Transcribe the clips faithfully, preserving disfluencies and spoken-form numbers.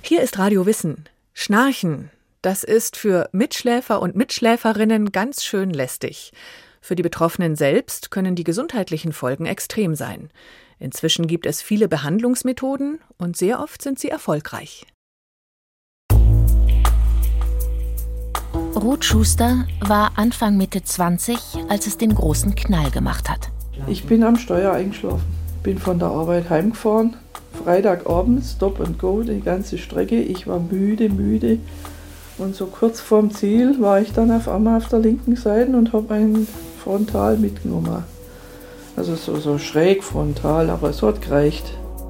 Hier ist Radio Wissen. Schnarchen, das ist für Mitschläfer und Mitschläferinnen ganz schön lästig. Für die Betroffenen selbst können die gesundheitlichen Folgen extrem sein. Inzwischen gibt es viele Behandlungsmethoden und sehr oft sind sie erfolgreich. Ruth Schuster war Anfang Mitte zwanzig, als es den großen Knall gemacht hat. Ich bin am Steuer eingeschlafen, bin von der Arbeit heimgefahren. Freitagabend, Stop and Go, die ganze Strecke. Ich war müde, müde. Und so kurz vorm Ziel war ich dann auf einmal auf der linken Seite und habe einen frontal mitgenommen. Also so, so schräg frontal, aber es hat gereicht.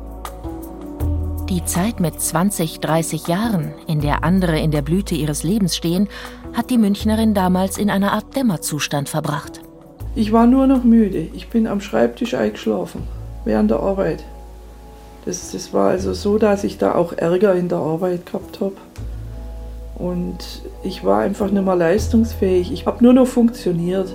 Die Zeit mit zwanzig, dreißig Jahren, in der andere in der Blüte ihres Lebens stehen, hat die Münchnerin damals in einer Art Dämmerzustand verbracht. Ich war nur noch müde. Ich bin am Schreibtisch eingeschlafen, während der Arbeit. Das, das war also so, dass ich da auch Ärger in der Arbeit gehabt habe. Und ich war einfach nicht mehr leistungsfähig. Ich habe nur noch funktioniert.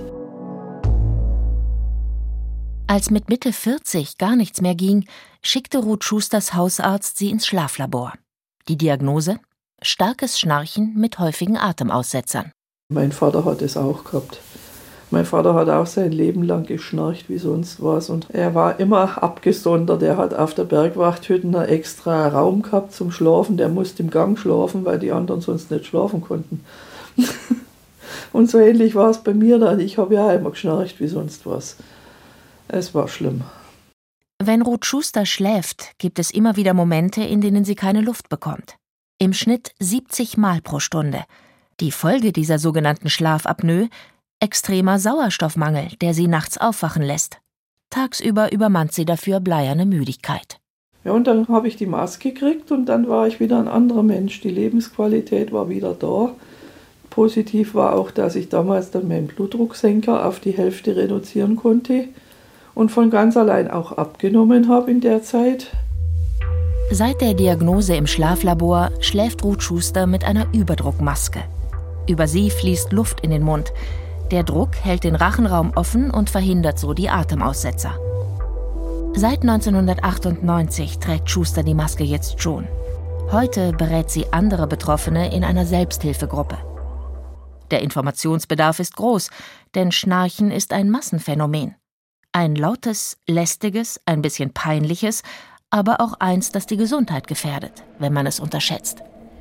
Als mit Mitte vierzig gar nichts mehr ging, schickte Ruth Schusters Hausarzt sie ins Schlaflabor. Die Diagnose? Starkes Schnarchen mit häufigen Atemaussetzern. Mein Vater hat es auch gehabt. Mein Vater hat auch sein Leben lang geschnarcht wie sonst was. Und er war immer abgesondert. Er hat auf der Bergwachthütte einen extra Raum gehabt zum Schlafen. Der musste im Gang schlafen, weil die anderen sonst nicht schlafen konnten. Und so ähnlich war es bei mir dann. Ich habe ja immer geschnarcht wie sonst was. Es war schlimm. Wenn Ruth Schuster schläft, gibt es immer wieder Momente, in denen sie keine Luft bekommt. Im Schnitt siebzig Mal pro Stunde. Die Folge dieser sogenannten Schlafapnoe: extremer Sauerstoffmangel, der sie nachts aufwachen lässt. Tagsüber übermannt sie dafür bleierne Müdigkeit. Ja, und dann habe ich die Maske gekriegt und dann war ich wieder ein anderer Mensch. Die Lebensqualität war wieder da. Positiv war auch, dass ich damals dann meinen Blutdrucksenker auf die Hälfte reduzieren konnte und von ganz allein auch abgenommen habe in der Zeit. Seit der Diagnose im Schlaflabor schläft Ruth Schuster mit einer Überdruckmaske. Über sie fließt Luft in den Mund. Der Druck hält den Rachenraum offen und verhindert so die Atemaussetzer. Seit neunzehnhundertachtundneunzig trägt Schuster die Maske jetzt schon. Heute berät sie andere Betroffene in einer Selbsthilfegruppe. Der Informationsbedarf ist groß, denn Schnarchen ist ein Massenphänomen. Ein lautes, lästiges, ein bisschen peinliches, aber auch eins, das die Gesundheit gefährdet, wenn man es unterschätzt.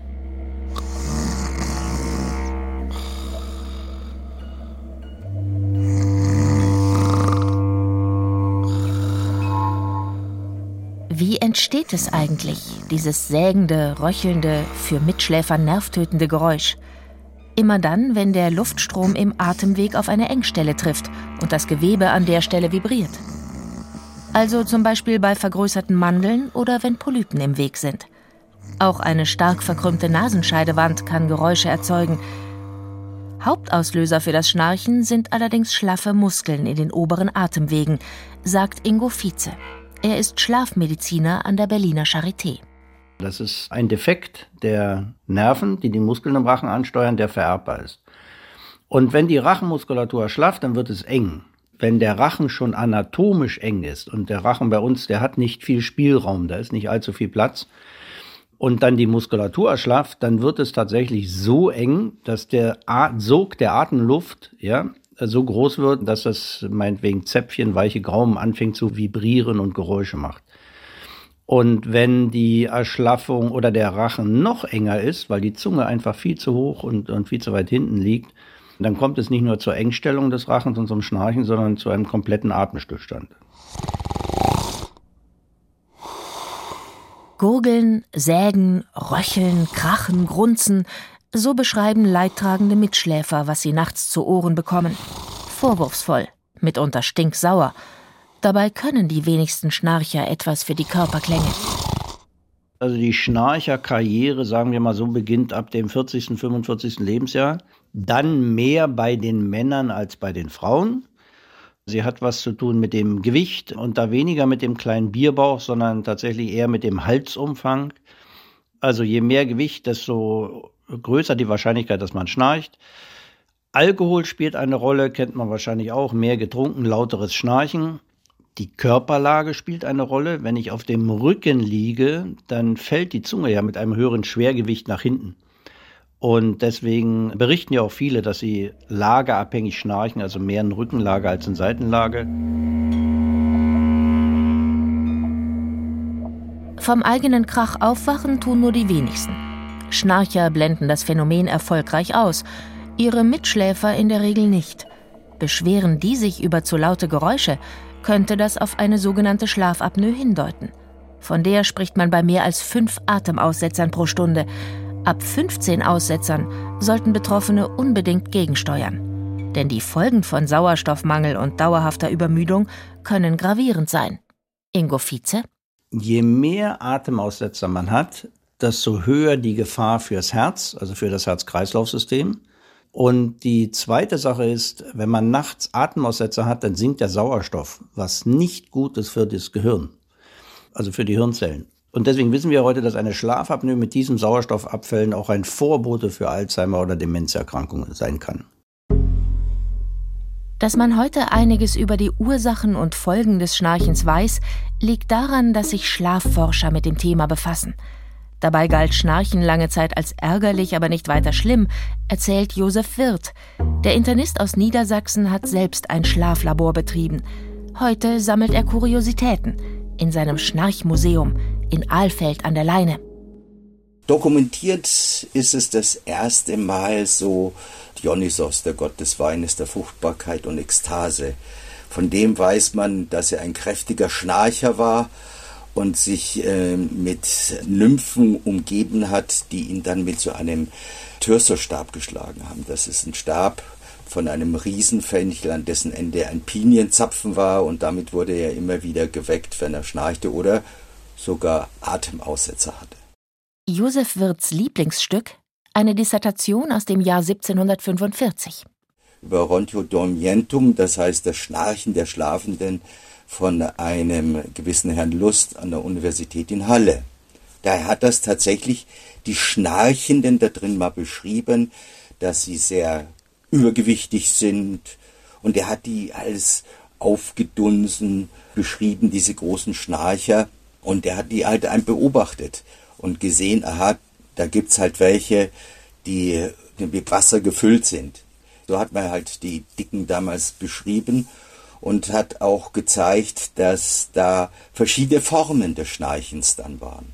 Wie entsteht es eigentlich, dieses sägende, röchelnde, für Mitschläfer nervtötende Geräusch? Immer dann, wenn der Luftstrom im Atemweg auf eine Engstelle trifft und das Gewebe an der Stelle vibriert. Also zum Beispiel bei vergrößerten Mandeln oder wenn Polypen im Weg sind. Auch eine stark verkrümmte Nasenscheidewand kann Geräusche erzeugen. Hauptauslöser für das Schnarchen sind allerdings schlaffe Muskeln in den oberen Atemwegen, sagt Ingo Vize. Er ist Schlafmediziner an der Berliner Charité. Das ist ein Defekt der Nerven, die die Muskeln im Rachen ansteuern, der vererbbar ist. Und wenn die Rachenmuskulatur schlafft, dann wird es eng. Wenn der Rachen schon anatomisch eng ist, und der Rachen bei uns, der hat nicht viel Spielraum, da ist nicht allzu viel Platz, und dann die Muskulatur erschlafft, dann wird es tatsächlich so eng, dass der Sog der Atemluft, ja, so groß wird, dass das meinetwegen Zäpfchen, weiche Gaumen anfängt zu vibrieren und Geräusche macht. Und wenn die Erschlaffung oder der Rachen noch enger ist, weil die Zunge einfach viel zu hoch und, und viel zu weit hinten liegt, dann kommt es nicht nur zur Engstellung des Rachens und zum Schnarchen, sondern zu einem kompletten Atemstillstand. Gurgeln, sägen, röcheln, krachen, grunzen, so beschreiben leidtragende Mitschläfer, was sie nachts zu Ohren bekommen. Vorwurfsvoll, mitunter stinksauer. Dabei können die wenigsten Schnarcher etwas für die Körperklänge. Also die Schnarcherkarriere, sagen wir mal so, beginnt ab dem vierzigsten, fünfundvierzigsten Lebensjahr. Dann mehr bei den Männern als bei den Frauen. Sie hat was zu tun mit dem Gewicht und da weniger mit dem kleinen Bierbauch, sondern tatsächlich eher mit dem Halsumfang. Also je mehr Gewicht, desto größer die Wahrscheinlichkeit, dass man schnarcht. Alkohol spielt eine Rolle, kennt man wahrscheinlich auch. Mehr getrunken, lauteres Schnarchen. Die Körperlage spielt eine Rolle. Wenn ich auf dem Rücken liege, dann fällt die Zunge ja mit einem höheren Schwergewicht nach hinten. Und deswegen berichten ja auch viele, dass sie lageabhängig schnarchen, also mehr in Rückenlage als in Seitenlage. Vom eigenen Krach aufwachen tun nur die wenigsten. Schnarcher blenden das Phänomen erfolgreich aus, ihre Mitschläfer in der Regel nicht. Beschweren die sich über zu laute Geräusche, könnte das auf eine sogenannte Schlafapnoe hindeuten. Von der spricht man bei mehr als fünf Atemaussetzern pro Stunde. Ab fünfzehn Aussetzern sollten Betroffene unbedingt gegensteuern. Denn die Folgen von Sauerstoffmangel und dauerhafter Übermüdung können gravierend sein. Ingo Vize: Je mehr Atemaussetzer man hat, desto höher die Gefahr fürs Herz, also für das Herz-Kreislauf-System. Und die zweite Sache ist, wenn man nachts Atemaussetzer hat, dann sinkt der Sauerstoff, was nicht gut ist für das Gehirn, also für die Hirnzellen. Und deswegen wissen wir heute, dass eine Schlafapnoe mit diesen Sauerstoffabfällen auch ein Vorbote für Alzheimer- oder Demenzerkrankungen sein kann. Dass man heute einiges über die Ursachen und Folgen des Schnarchens weiß, liegt daran, dass sich Schlafforscher mit dem Thema befassen. Dabei galt Schnarchen lange Zeit als ärgerlich, aber nicht weiter schlimm, erzählt Josef Wirth. Der Internist aus Niedersachsen hat selbst ein Schlaflabor betrieben. Heute sammelt er Kuriositäten in seinem Schnarchmuseum in Alfeld an der Leine. Dokumentiert ist es das erste Mal so Dionysos, der Gott des Weines, der Fruchtbarkeit und Ekstase. Von dem weiß man, dass er ein kräftiger Schnarcher war und sich äh, mit Nymphen umgeben hat, die ihn dann mit so einem Thyrsosstab geschlagen haben. Das ist ein Stab von einem Riesenfenchel, an dessen Ende ein Pinienzapfen war, und damit wurde er immer wieder geweckt, wenn er schnarchte oder sogar Atemaussetzer hatte. Josef Wirths Lieblingsstück? Eine Dissertation aus dem Jahr siebzehnhundertfünfundvierzig. Über Rontio Dormientum, das heißt das Schnarchen der Schlafenden, von einem gewissen Herrn Lust an der Universität in Halle. Daher hat das tatsächlich die Schnarchenden da drin mal beschrieben, dass sie sehr übergewichtig sind, und er hat die als aufgedunsen beschrieben, diese großen Schnarcher, und er hat die halt ein beobachtet und gesehen, aha, da gibt's halt welche, die mit Wasser gefüllt sind. So hat man halt die Dicken damals beschrieben und hat auch gezeigt, dass da verschiedene Formen des Schnarchens dann waren.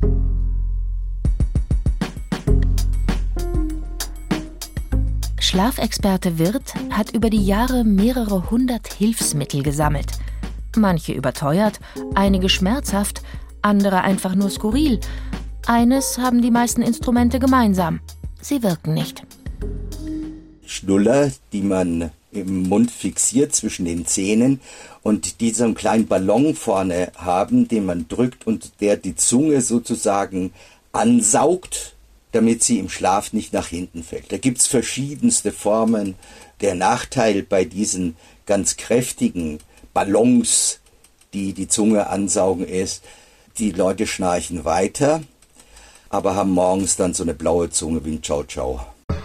Schlafexperte Wirth hat über die Jahre mehrere hundert Hilfsmittel gesammelt. Manche überteuert, einige schmerzhaft, andere einfach nur skurril. Eines haben die meisten Instrumente gemeinsam: sie wirken nicht. Schnuller, die man im Mund fixiert zwischen den Zähnen und die so einen kleinen Ballon vorne haben, den man drückt und der die Zunge sozusagen ansaugt, damit sie im Schlaf nicht nach hinten fällt. Da gibt's verschiedenste Formen. Der Nachteil bei diesen ganz kräftigen Ballons, die die Zunge ansaugen, ist, die Leute schnarchen weiter, aber haben morgens dann so eine blaue Zunge wie ein Ciao Ciao.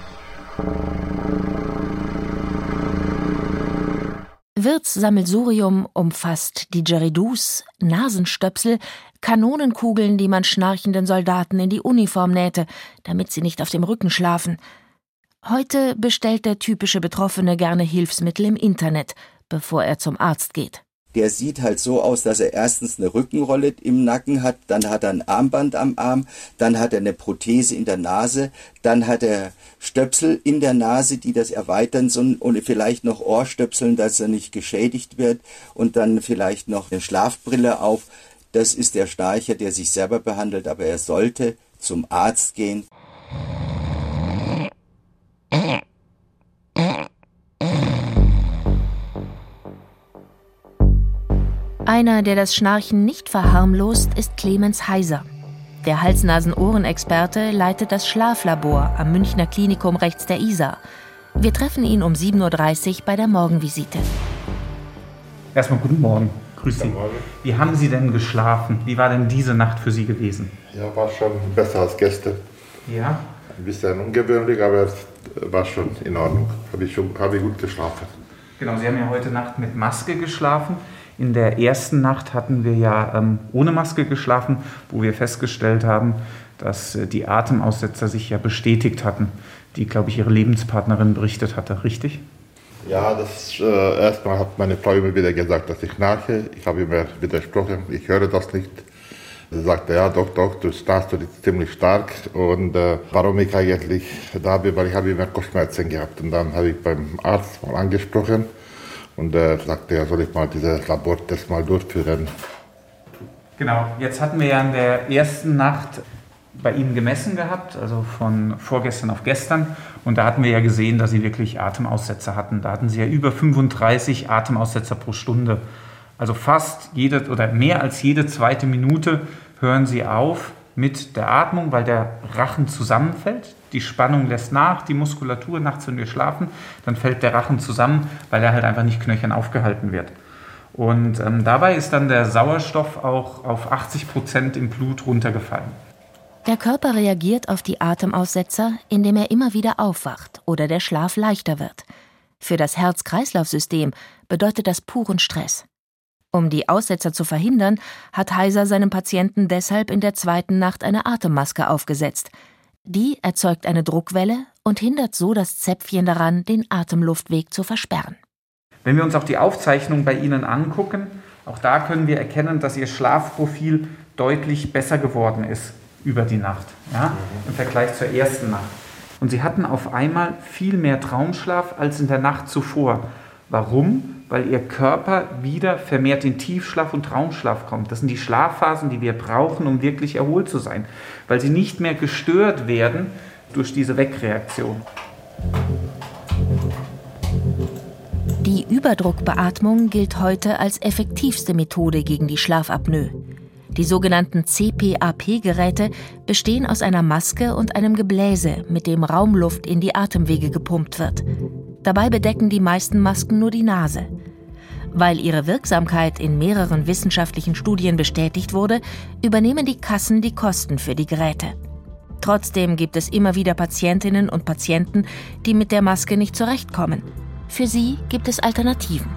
Wirths Sammelsurium umfasst Didgeridoos, Nasenstöpsel, Kanonenkugeln, die man schnarchenden Soldaten in die Uniform nähte, damit sie nicht auf dem Rücken schlafen. Heute bestellt der typische Betroffene gerne Hilfsmittel im Internet, bevor er zum Arzt geht. Der sieht halt so aus, dass er erstens eine Rückenrolle im Nacken hat, dann hat er ein Armband am Arm, dann hat er eine Prothese in der Nase, dann hat er Stöpsel in der Nase, die das erweitern sollen, und vielleicht noch Ohrstöpseln, dass er nicht geschädigt wird, und dann vielleicht noch eine Schlafbrille auf. Das ist der Schnarcher, der sich selber behandelt, aber er sollte zum Arzt gehen. Einer, der das Schnarchen nicht verharmlost, ist Clemens Heiser. Der Hals-Nasen-Ohren-Experte leitet das Schlaflabor am Münchner Klinikum rechts der Isar. Wir treffen ihn um sieben Uhr dreißig bei der Morgenvisite. Erstmal guten Morgen. Grüß Sie. Wie haben Sie denn geschlafen? Wie war denn diese Nacht für Sie gewesen? Ja, war schon besser als gestern. Ja? Ein bisschen ungewöhnlich, aber es war schon in Ordnung. Habe ich, schon, habe ich gut geschlafen. Genau, Sie haben ja heute Nacht mit Maske geschlafen. In der ersten Nacht hatten wir ja ähm, ohne Maske geschlafen, wo wir festgestellt haben, dass äh, die Atemaussetzer sich ja bestätigt hatten, die, glaube ich, ihre Lebenspartnerin berichtet hatte. Richtig? Ja, das äh, erstmal hat meine Frau immer wieder gesagt, dass ich schnarche. Ich habe immer widersprochen, ich höre das nicht. Sie sagte, ja doch, doch, du schnarchst ziemlich stark. Und äh, warum ich eigentlich da bin, weil ich habe immer Kopfschmerzen gehabt. Und dann habe ich beim Arzt mal angesprochen und er äh, sagte, ja, soll ich mal diese Labortest mal durchführen. Genau, jetzt hatten wir ja in der ersten Nacht bei Ihnen gemessen gehabt, also von vorgestern auf gestern. Und da hatten wir ja gesehen, dass Sie wirklich Atemaussetzer hatten. Da hatten Sie ja über fünfunddreißig Atemaussetzer pro Stunde. Also fast jede oder mehr als jede zweite Minute hören Sie auf mit der Atmung, weil der Rachen zusammenfällt. Die Spannung lässt nach, die Muskulatur, nachts, wenn wir schlafen, dann fällt der Rachen zusammen, weil er halt einfach nicht knöchern aufgehalten wird. Und ähm, dabei ist dann der Sauerstoff auch auf achtzig Prozent im Blut runtergefallen. Der Körper reagiert auf die Atemaussetzer, indem er immer wieder aufwacht oder der Schlaf leichter wird. Für das Herz-Kreislauf-System bedeutet das puren Stress. Um die Aussetzer zu verhindern, hat Heiser seinem Patienten deshalb in der zweiten Nacht eine Atemmaske aufgesetzt. Die erzeugt eine Druckwelle und hindert so das Zäpfchen daran, den Atemluftweg zu versperren. Wenn wir uns auch die Aufzeichnung bei Ihnen angucken, auch da können wir erkennen, dass Ihr Schlafprofil deutlich besser geworden ist über die Nacht, ja, im Vergleich zur ersten Nacht. Und Sie hatten auf einmal viel mehr Traumschlaf als in der Nacht zuvor. Warum? Weil Ihr Körper wieder vermehrt in Tiefschlaf und Traumschlaf kommt. Das sind die Schlafphasen, die wir brauchen, um wirklich erholt zu sein. Weil sie nicht mehr gestört werden durch diese Wegreaktion. Die Überdruckbeatmung gilt heute als effektivste Methode gegen die Schlafapnoe. Die sogenannten C P A P-Geräte bestehen aus einer Maske und einem Gebläse, mit dem Raumluft in die Atemwege gepumpt wird. Dabei bedecken die meisten Masken nur die Nase. Weil ihre Wirksamkeit in mehreren wissenschaftlichen Studien bestätigt wurde, übernehmen die Kassen die Kosten für die Geräte. Trotzdem gibt es immer wieder Patientinnen und Patienten, die mit der Maske nicht zurechtkommen. Für sie gibt es Alternativen.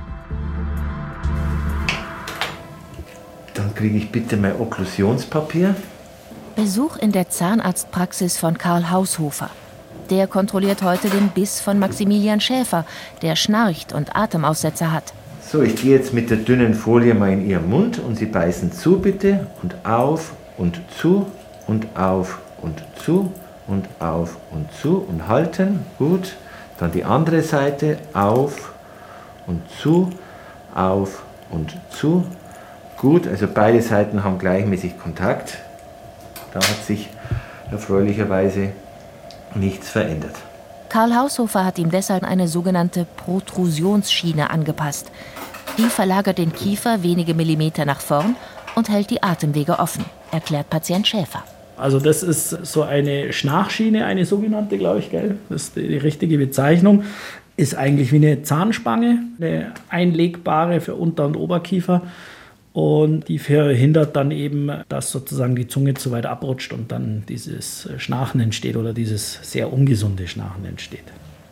Dann kriege ich bitte mein Okklusionspapier. Besuch in der Zahnarztpraxis von Karl Haushofer. Der kontrolliert heute den Biss von Maximilian Schäfer, der schnarcht und Atemaussetzer hat. So, ich gehe jetzt mit der dünnen Folie mal in Ihren Mund und Sie beißen zu bitte und auf und zu und auf und zu und auf und zu und halten. Gut. Dann die andere Seite auf und zu, auf und zu. Gut, also beide Seiten haben gleichmäßig Kontakt. Da hat sich erfreulicherweise nichts verändert. Karl Haushofer hat ihm deshalb eine sogenannte Protrusionsschiene angepasst. Die verlagert den Kiefer wenige Millimeter nach vorn und hält die Atemwege offen, erklärt Patient Schäfer. Also das ist so eine Schnarchschiene, eine sogenannte, glaube ich, gell? Das ist die richtige Bezeichnung. Ist eigentlich wie eine Zahnspange, eine einlegbare für Unter- und Oberkiefer. Und die verhindert dann eben, dass sozusagen die Zunge zu weit abrutscht und dann dieses Schnarchen entsteht oder dieses sehr ungesunde Schnarchen entsteht.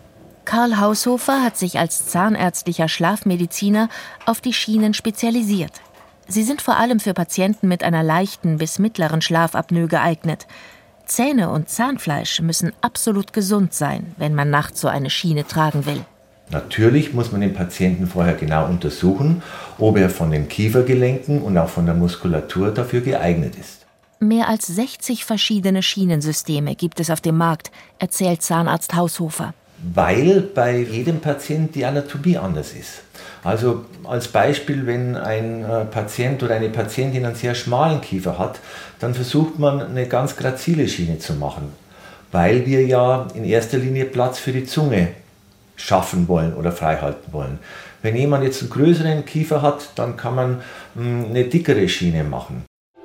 Karl Haushofer hat sich als zahnärztlicher Schlafmediziner auf die Schienen spezialisiert. Sie sind vor allem für Patienten mit einer leichten bis mittleren Schlafapnoe geeignet. Zähne und Zahnfleisch müssen absolut gesund sein, wenn man nachts so eine Schiene tragen will. Natürlich muss man den Patienten vorher genau untersuchen, ob er von den Kiefergelenken und auch von der Muskulatur dafür geeignet ist. Mehr als sechzig verschiedene Schienensysteme gibt es auf dem Markt, erzählt Zahnarzt Haushofer. Weil bei jedem Patienten die Anatomie anders ist. Also als Beispiel, wenn ein Patient oder eine Patientin einen sehr schmalen Kiefer hat, dann versucht man eine ganz grazile Schiene zu machen, weil wir ja in erster Linie Platz für die Zunge schaffen wollen oder freihalten wollen. Wenn jemand jetzt einen größeren Kiefer hat, dann kann man eine dickere Schiene machen.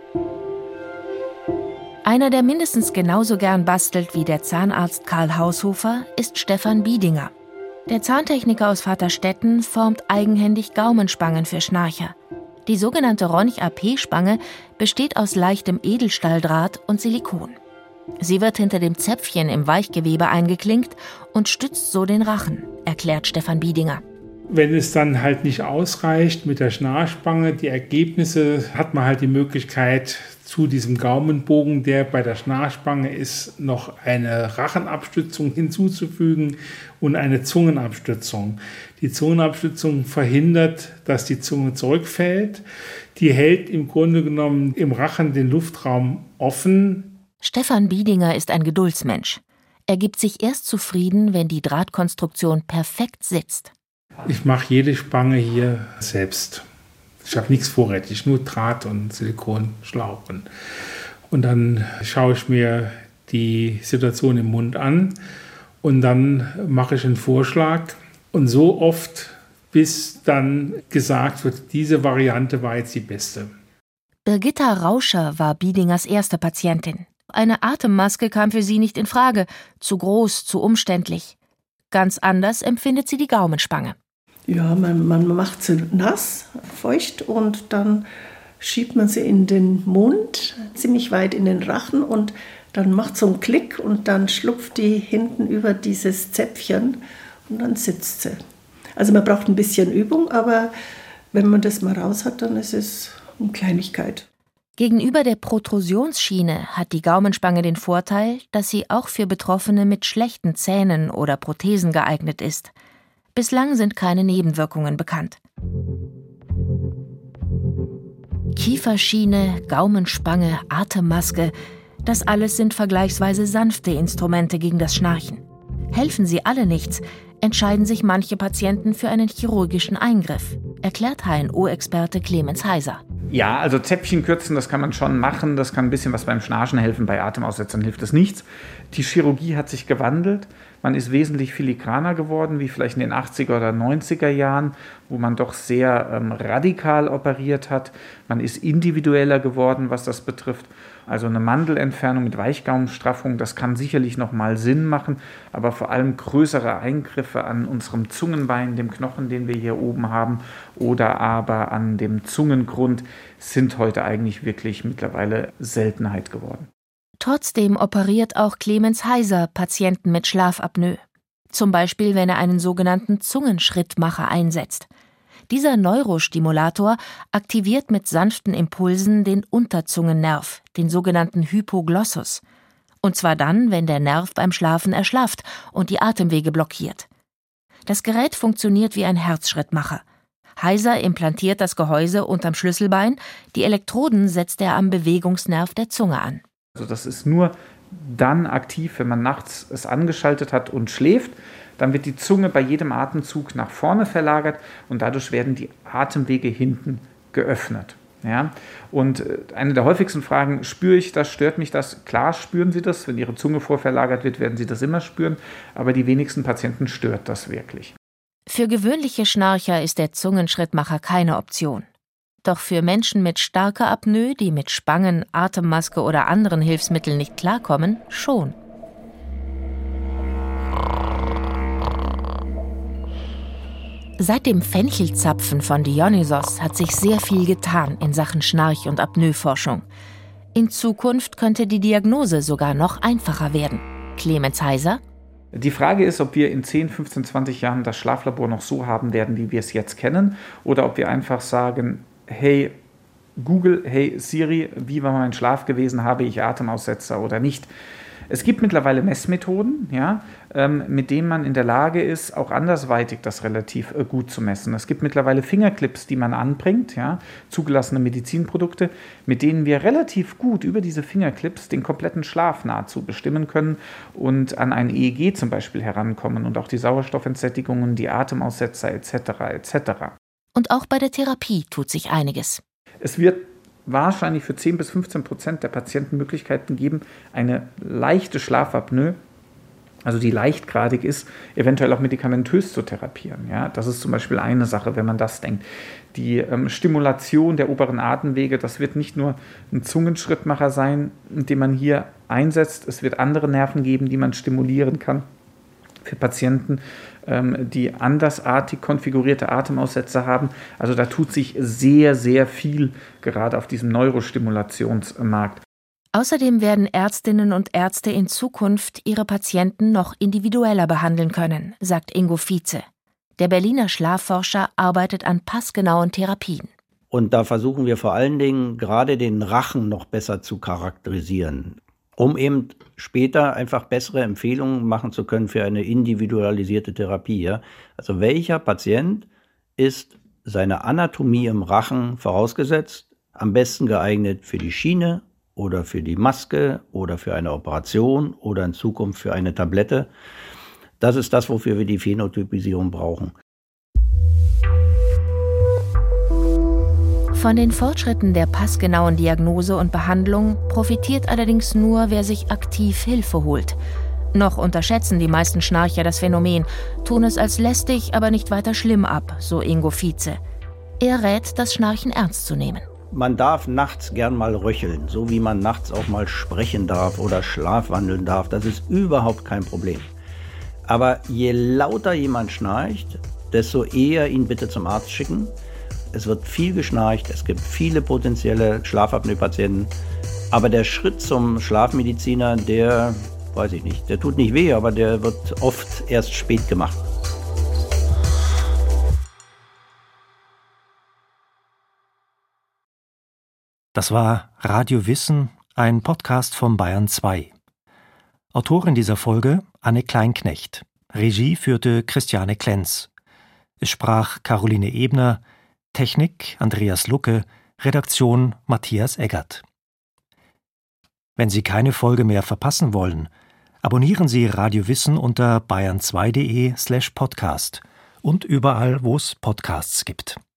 Einer, der mindestens genauso gern bastelt wie der Zahnarzt Karl Haushofer, ist Stefan Biedinger. Der Zahntechniker aus Vaterstetten formt eigenhändig Gaumenspangen für Schnarcher. Die sogenannte Ronch-A P-Spange besteht aus leichtem Edelstahldraht und Silikon. Sie wird hinter dem Zäpfchen im Weichgewebe eingeklinkt und stützt so den Rachen, erklärt Stefan Biedinger. Wenn es dann halt nicht ausreicht mit der Schnarchspange, die Ergebnisse, hat man halt die Möglichkeit, zu diesem Gaumenbogen, der bei der Schnarchspange ist, noch eine Rachenabstützung hinzuzufügen und eine Zungenabstützung. Die Zungenabstützung verhindert, dass die Zunge zurückfällt. Die hält im Grunde genommen im Rachen den Luftraum offen. Stefan Biedinger ist ein Geduldsmensch. Er gibt sich erst zufrieden, wenn die Drahtkonstruktion perfekt sitzt. Ich mache jede Spange hier selbst. Ich habe nichts vorrätig, nur Draht und Silikonschlauch. Und dann schaue ich mir die Situation im Mund an und dann mache ich einen Vorschlag. Und so oft, bis dann gesagt wird, diese Variante war jetzt die beste. Birgitta Rauscher war Biedingers erste Patientin. Eine Atemmaske kam für sie nicht in Frage. Zu groß, zu umständlich. Ganz anders empfindet sie die Gaumenspange. Ja, man, man macht sie nass, feucht und dann schiebt man sie in den Mund, ziemlich weit in den Rachen und dann macht so einen Klick und dann schlupft die hinten über dieses Zäpfchen und dann sitzt sie. Also man braucht ein bisschen Übung, aber wenn man das mal raus hat, dann ist es eine Kleinigkeit. Gegenüber der Protrusionsschiene hat die Gaumenspange den Vorteil, dass sie auch für Betroffene mit schlechten Zähnen oder Prothesen geeignet ist. Bislang sind keine Nebenwirkungen bekannt. Kieferschiene, Gaumenspange, Atemmaske, das alles sind vergleichsweise sanfte Instrumente gegen das Schnarchen. Helfen sie alle nichts, entscheiden sich manche Patienten für einen chirurgischen Eingriff, erklärt H N O-Experte Clemens Heiser. Ja, also Zäpfchen kürzen, das kann man schon machen, das kann ein bisschen was beim Schnarchen helfen, bei Atemaussetzern hilft das nichts. Die Chirurgie hat sich gewandelt, man ist wesentlich filigraner geworden, wie vielleicht in den achtziger oder neunziger Jahren, wo man doch sehr ähm, radikal operiert hat. Man ist individueller geworden, was das betrifft. Also eine Mandelentfernung mit Weichgaumenstraffung, das kann sicherlich noch mal Sinn machen, aber vor allem größere Eingriffe an unserem Zungenbein, dem Knochen, den wir hier oben haben, oder aber an dem Zungengrund sind heute eigentlich wirklich mittlerweile Seltenheit geworden. Trotzdem operiert auch Clemens Heiser Patienten mit Schlafapnoe. Zum Beispiel, wenn er einen sogenannten Zungenschrittmacher einsetzt. Dieser Neurostimulator aktiviert mit sanften Impulsen den Unterzungennerv, den sogenannten Hypoglossus. Und zwar dann, wenn der Nerv beim Schlafen erschlafft und die Atemwege blockiert. Das Gerät funktioniert wie ein Herzschrittmacher. Heiser implantiert das Gehäuse unterm Schlüsselbein, die Elektroden setzt er am Bewegungsnerv der Zunge an. Also das ist nur dann aktiv, wenn man nachts es angeschaltet hat und schläft. Dann wird die Zunge bei jedem Atemzug nach vorne verlagert und dadurch werden die Atemwege hinten geöffnet. Ja? Und eine der häufigsten Fragen, spüre ich das, stört mich das? Klar spüren Sie das, wenn Ihre Zunge vorverlagert wird, werden Sie das immer spüren, aber die wenigsten Patienten stört das wirklich. Für gewöhnliche Schnarcher ist der Zungenschrittmacher keine Option. Doch für Menschen mit starker Apnoe, die mit Spangen, Atemmaske oder anderen Hilfsmitteln nicht klarkommen, schon. Seit dem Fenchelzapfen von Dionysos hat sich sehr viel getan in Sachen Schnarch- und Apnoe-Forschung. In Zukunft könnte die Diagnose sogar noch einfacher werden. Clemens Heiser: Die Frage ist, ob wir in zehn, fünfzehn, zwanzig Jahren das Schlaflabor noch so haben werden, wie wir es jetzt kennen, oder ob wir einfach sagen, hey Google, hey Siri, wie war mein Schlaf gewesen, habe ich Atemaussetzer oder nicht? Es gibt mittlerweile Messmethoden, ja, ähm, mit denen man in der Lage ist, auch andersweitig das relativ äh, gut zu messen. Es gibt mittlerweile Fingerclips, die man anbringt, ja, zugelassene Medizinprodukte, mit denen wir relativ gut über diese Fingerclips den kompletten Schlaf nahezu bestimmen können und an ein E E G zum Beispiel herankommen und auch die Sauerstoffentsättigungen, die Atemaussetzer et cetera et cetera. Und auch bei der Therapie tut sich einiges. Es wird wahrscheinlich für zehn bis fünfzehn Prozent der Patienten Möglichkeiten geben, eine leichte Schlafapnoe, also die leichtgradig ist, eventuell auch medikamentös zu therapieren. Ja, das ist zum Beispiel eine Sache, wenn man das denkt. Die ähm, Stimulation der oberen Atemwege, das wird nicht nur ein Zungenschrittmacher sein, den man hier einsetzt. Es wird andere Nerven geben, die man stimulieren kann. Für Patienten, ähm, die andersartig konfigurierte Atemaussetzer haben. Also da tut sich sehr, sehr viel, gerade auf diesem Neurostimulationsmarkt. Außerdem werden Ärztinnen und Ärzte in Zukunft ihre Patienten noch individueller behandeln können, sagt Ingo Vize. Der Berliner Schlafforscher arbeitet an passgenauen Therapien. Und da versuchen wir vor allen Dingen gerade den Rachen noch besser zu charakterisieren, um eben später einfach bessere Empfehlungen machen zu können für eine individualisierte Therapie. Ja? Also welcher Patient ist seiner Anatomie im Rachen vorausgesetzt, am besten geeignet für die Schiene oder für die Maske oder für eine Operation oder in Zukunft für eine Tablette. Das ist das, wofür wir die Phänotypisierung brauchen. Von den Fortschritten der passgenauen Diagnose und Behandlung profitiert allerdings nur, wer sich aktiv Hilfe holt. Noch unterschätzen die meisten Schnarcher das Phänomen, tun es als lästig, aber nicht weiter schlimm ab, so Ingo Vietze. Er rät, das Schnarchen ernst zu nehmen. Man darf nachts gern mal röcheln, so wie man nachts auch mal sprechen darf oder schlafwandeln darf. Das ist überhaupt kein Problem. Aber je lauter jemand schnarcht, desto eher ihn bitte zum Arzt schicken. Es wird viel geschnarcht, es gibt viele potenzielle Schlafapnoe-Patienten. Aber der Schritt zum Schlafmediziner, der, weiß ich nicht, der tut nicht weh, aber der wird oft erst spät gemacht. Das war Radio Wissen, ein Podcast von Bayern zwei. Autorin dieser Folge Anne Kleinknecht. Regie führte Christiane Klenz. Es sprach Caroline Ebner, Technik Andreas Lucke, Redaktion Matthias Eggert. Wenn Sie keine Folge mehr verpassen wollen, abonnieren Sie Radio Wissen unter bayern zwei punkt de slash podcast und überall, wo es Podcasts gibt.